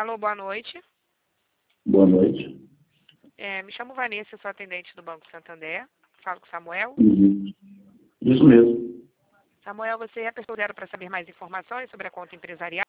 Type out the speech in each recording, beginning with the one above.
Alô, boa noite. Boa noite. Me chamo Vanessa, sou atendente do Banco Santander. Falo com o Samuel. Uhum. Isso mesmo. Samuel, você apertou zero para saber mais informações sobre a conta empresarial?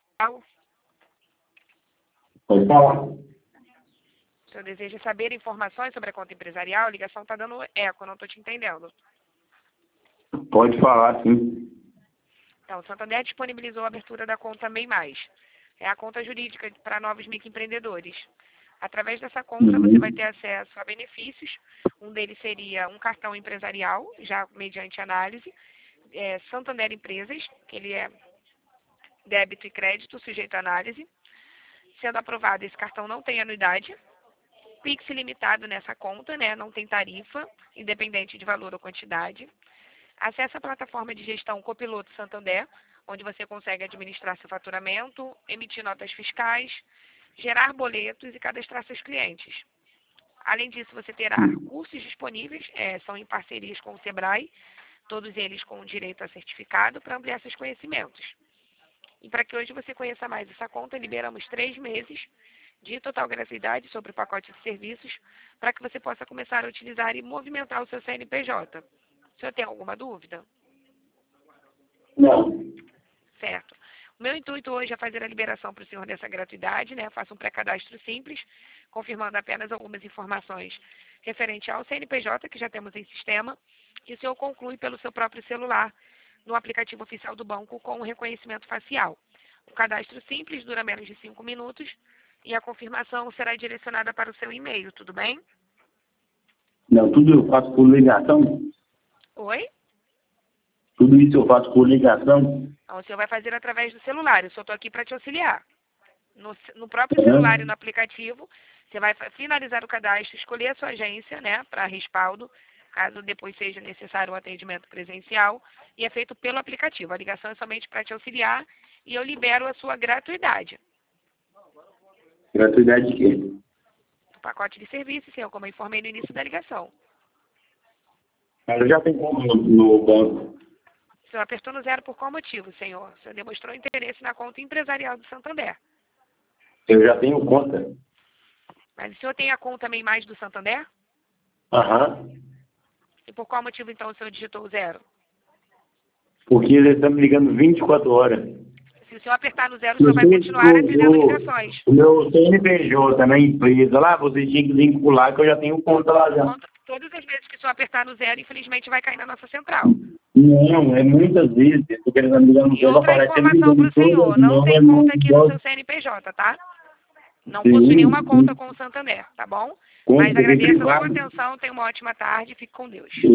Pode falar. O senhor deseja saber informações sobre a conta empresarial? A ligação está dando eco, eu não estou te entendendo. Pode falar, sim. Então, o Santander disponibilizou a abertura da conta MEI Mais. É a conta jurídica para novos microempreendedores. Através dessa conta, você vai ter acesso a benefícios. Um deles seria um cartão empresarial, já mediante análise, Santander Empresas, que ele é débito e crédito, sujeito à análise. Sendo aprovado, esse cartão não tem anuidade. Pix limitado nessa conta, né? Não tem tarifa, independente de valor ou quantidade. Acesso à plataforma de gestão Copiloto Santander, onde você consegue administrar seu faturamento, emitir notas fiscais, gerar boletos e cadastrar seus clientes. Além disso, você terá cursos disponíveis, são em parcerias com o Sebrae, todos eles com direito a certificado para ampliar seus conhecimentos. E para que hoje você conheça mais essa conta, liberamos 3 meses de total gratuidade sobre o pacote de serviços para que você possa começar a utilizar e movimentar o seu CNPJ. O senhor tem alguma dúvida? Não. Certo. O meu intuito hoje é fazer a liberação para o senhor dessa gratuidade, né? Faça um pré-cadastro simples, confirmando apenas algumas informações referente ao CNPJ, que já temos em sistema, e o senhor conclui pelo seu próprio celular, no aplicativo oficial do banco, com o reconhecimento facial. O cadastro simples dura menos de 5 minutos e a confirmação será direcionada para o seu e-mail, tudo bem? Não, tudo eu faço por ligação? Oi? Tudo isso eu faço por ligação? Então, o senhor vai fazer através do celular, eu só estou aqui para te auxiliar. No próprio celular e no aplicativo, você vai finalizar o cadastro, escolher a sua agência, né, para respaldo, caso depois seja necessário um atendimento presencial, e é feito pelo aplicativo. A ligação é somente para te auxiliar e eu libero a sua gratuidade. Gratuidade de quê? O pacote de serviços, senhor, como eu informei no início da ligação. Mas eu já tenho como no banco. O senhor apertou no zero por qual motivo, senhor? O senhor demonstrou interesse na conta empresarial do Santander. Eu já tenho conta. Mas o senhor tem a conta MEI Mais do Santander? Aham. E por qual motivo, então, o senhor digitou o zero? Porque eles estão me ligando 24 horas. Se o senhor apertar no zero, o senhor vai continuar atendendo ligações. O meu CNPJ na empresa lá, você tinha que vincular que eu já tenho conta lá já. Todas as vezes que o senhor apertar no zero, infelizmente vai cair na nossa central. Não, é muitas vezes. Estou querendo ligar no E zero, outra aparece informação para o senhor, não tem conta aqui no seu CNPJ, tá? Não possui nenhuma conta com o Santander, tá bom? Mas agradeço a sua atenção, tenha uma ótima tarde, fique com Deus.